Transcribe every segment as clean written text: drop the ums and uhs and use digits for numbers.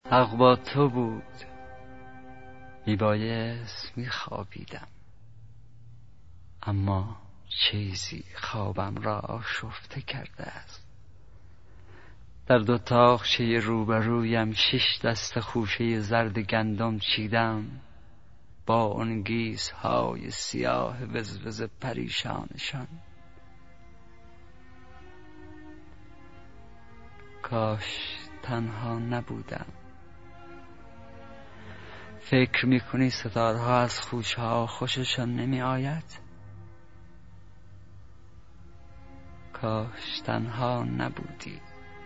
حق با تو بود، میبایست میخوابیدم، اما چیزی خوابم را آشفته کرده است. در دو تاقچه روبرویم 6 دسته خوشه زرد گندم چیدم با آن گیس‌های سیاه وزوز پریشانشان. کاش تنها نبودم. فکر میکنی ستارها از خوشه ها خوششان نمی آید؟ کاش تنها نبودی.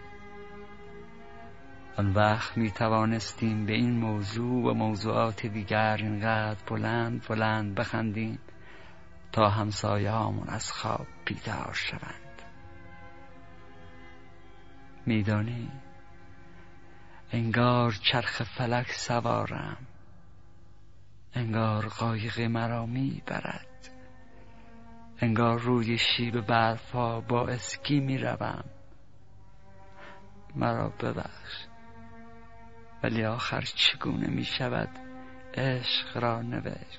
آن وقت می توانستیم به این موضوع و موضوعات دیگر اینقدر بلند بلند بخندیم تا همسایه هامون از خواب بیدار شوند. میدانی انگار چرخ فلک سوارم، انگار قایق مرا میبرد، انگار روی شیب برفا با اسکی میروم. مرا ببخش، ولی آخر چگونه میشود عشق را نوشت؟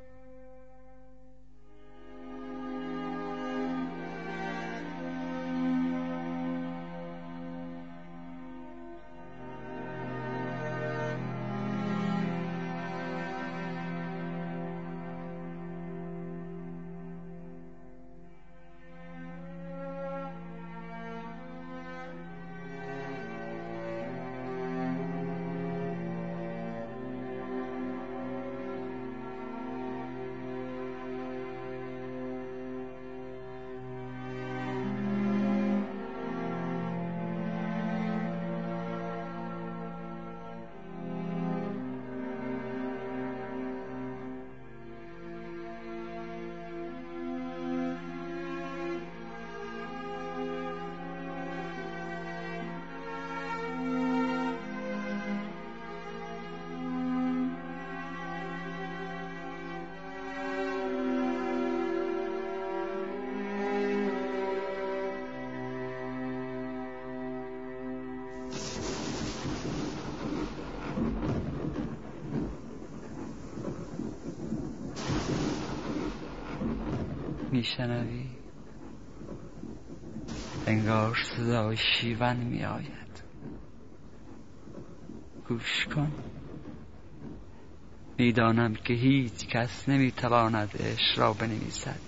میشنوی؟ انگار صدای شیون می آید. گوش کن. میدانم که هیچ کس نمیتواند عشق را بنویسد،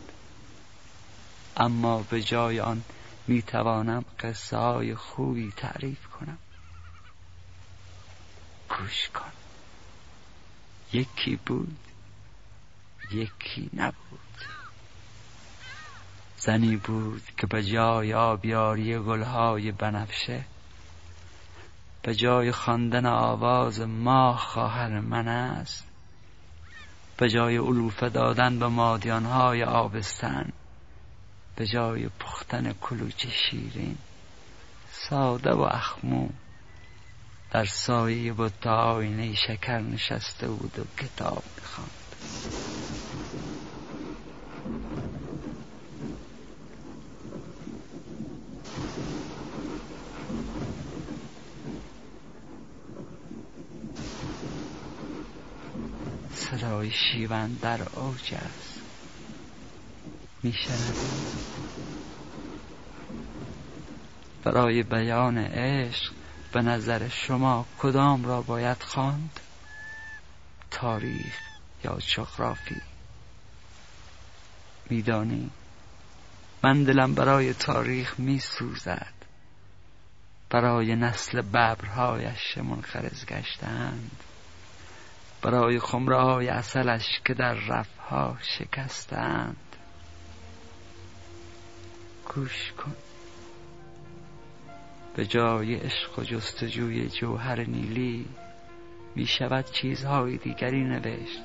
اما به جای آن میتوانم قصه های خوبی تعریف کنم. گوش کن. یکی بود، یکی نبود. زنی بود که به جای آبیاری گلهای بنفشه، به جای خواندن آواز ماه خواهر من است، به جای علوفه دادن به مادیانهای آبستن، به جای پختن کلوچه شیرین ساده و اخمو در سایه بت آینه شکر نشسته بود و کتاب می‌خواند. صدای شیون در اوج است. میشنوی؟ برای بیان عشق به نظر شما کدام را باید خواند؟ تاریخ یا جغرافی؟ میدانی من دلم برای تاریخ میسوزد، برای نسل ببرهایش منقرض گشتند، برای خمره های عسلش که در رفها شکستند. گوش کن. به جای عشق و جستجوی جوهر نیلی می شود چیزهای دیگری نوشت.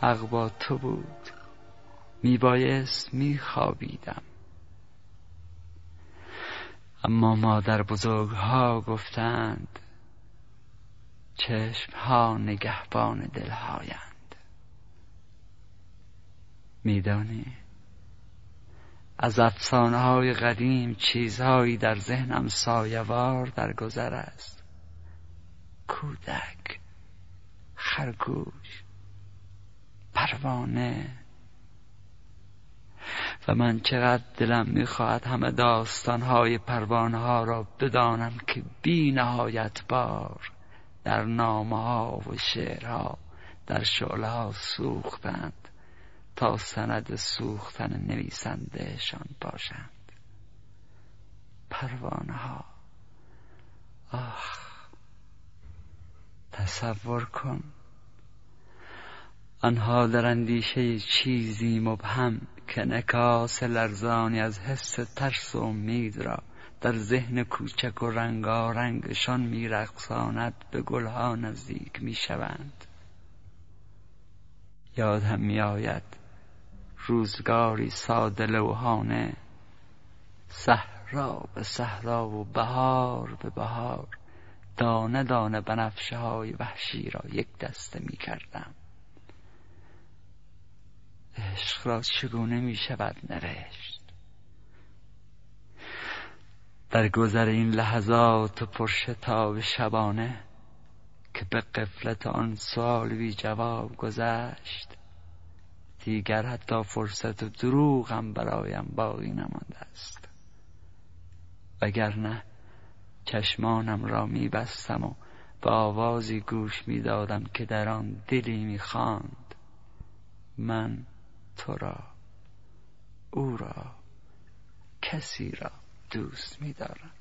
حق با تو بود، میبایست میخوابیدم. اما مادر بزرگها گفتند چشمها نگهبان دلهایند. میدانی از افسانه‌های قدیم چیزهایی در ذهنم سایه‌وار در گذر است. کودک، خرگوش، پروانه. و من چقدر دلم میخواهد همه داستانهای پروانه ها را بدانم که بی نهایت بار در نامه ها و شعرها در شعله ها سوختند تا سند سوختن نویسندهشان باشند. پروانه ها، آخ، تصور کن آنها در اندیشه چیزی مبهم که انعکاس لرزانی از حس ترس و امید را در ذهن کوچک و رنگارنگشان میرقصاند به گلها نزدیک میشوند. یادم میآید روزگاری ساده لوحانه، صحرا به صحرا و بهار به بهار، دانه دانه بنفشه های وحشی را یک دسته میکردم. عشق را چگونه می شود نوشت؟ در گذر این لحظات پرشتاب شبانه که به غفلت آن سوال بی جواب گذشت، دیگر حتی فرصت و دروغ هم برایم باقی نمانده است. وگرنه چشمانم را می بستم و به آوازی گوش می دادم که در آن دلی می خواند من تو را، او را، کسی را دوست می دارم.